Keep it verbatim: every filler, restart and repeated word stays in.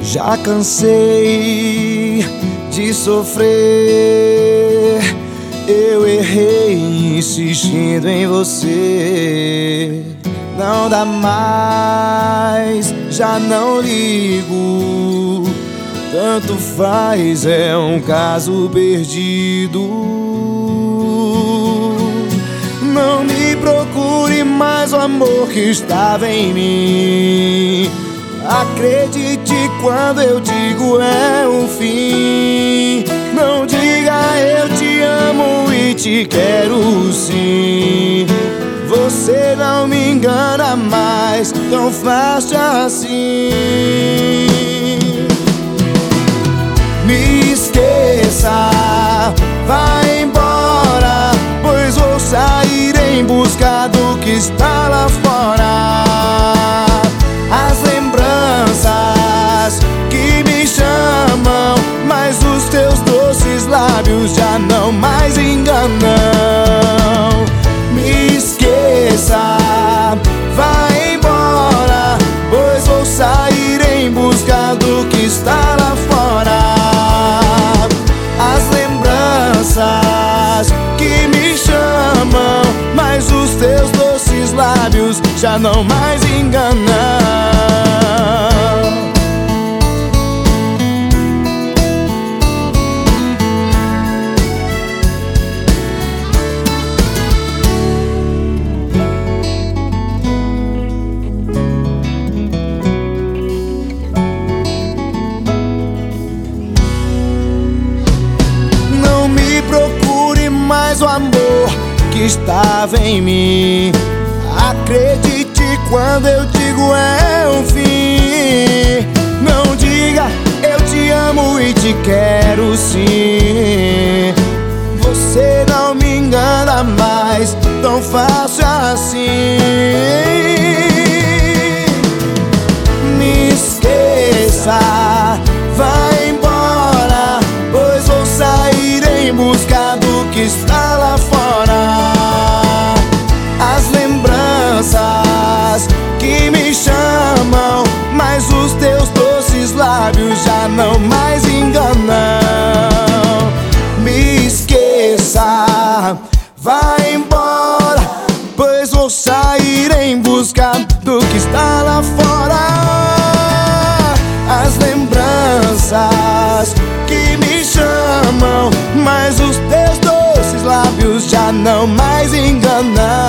Já cansei de sofrer. Eu errei insistindo em você. Não dá mais, já não ligo. Tanto faz, é um caso perdido. Não me procure mais o amor que estava em mim. Acredite quando eu digo é um fim. Não diga eu te amo e te quero sim. Você não me engana mais tão fácil assim. Me esqueça, vá embora, pois vou sair em busca do que está lá fora. As lembranças que me chamam, mas os teus doces lábios já não mais enganam. Me esqueça, vá embora, pois vou sair em busca do que está lá fora. As lembranças que me chamam, mas os teus doces lábios já não mais enganam. Procure mais o amor que estava em mim. Acredite quando eu digo é um fim. Não diga eu te amo e te quero sim. Você não me engana mais tão fácil assim. Me esqueça, vai embora, pois vou sair em busca do que está lá fora. As lembranças que me chamam, mas os teus doces lábios já não mais enganam. Me esqueça, vai embora, pois vou sair em busca do que está lá fora. As lembranças que me chamam, mas os teus doces lábios já não mais enganam.